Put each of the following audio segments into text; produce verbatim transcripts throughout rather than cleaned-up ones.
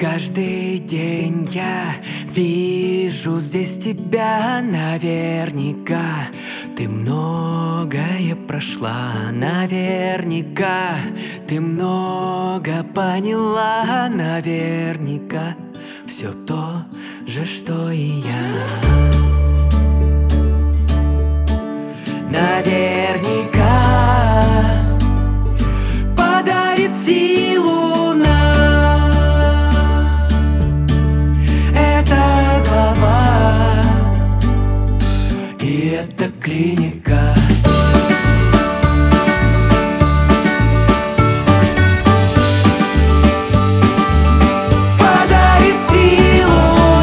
Каждый день я вижу здесь тебя наверняка. Ты многое прошла, наверняка. Ты много поняла, наверняка. Все то же, что и я. Наверняка подарит силу нам эта глава и эта клиника. Подарит силу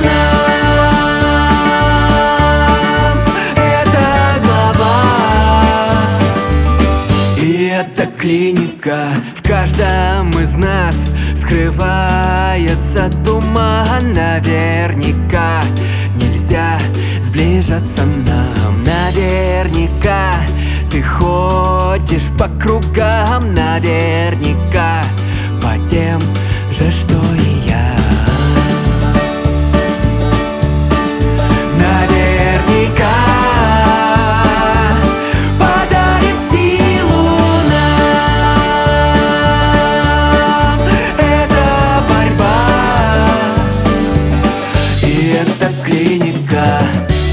нам эта глава и эта клиника. В каждом из нас скрывается туман, наверняка. Нельзя сближаться нам, наверняка. Ты ходишь по кругам, наверняка, по тем же, что и я. Наверняка подарит силу нам эта борьба и эта клиника.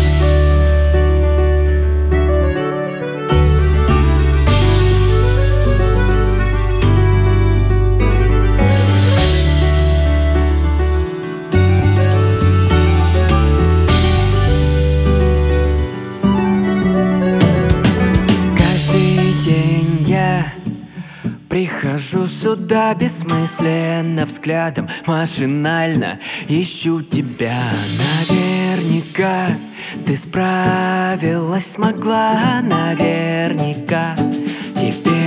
Прихожу сюда бессмысленно, взглядом машинально ищу тебя. Наверняка ты справилась, смогла, наверняка. Теперь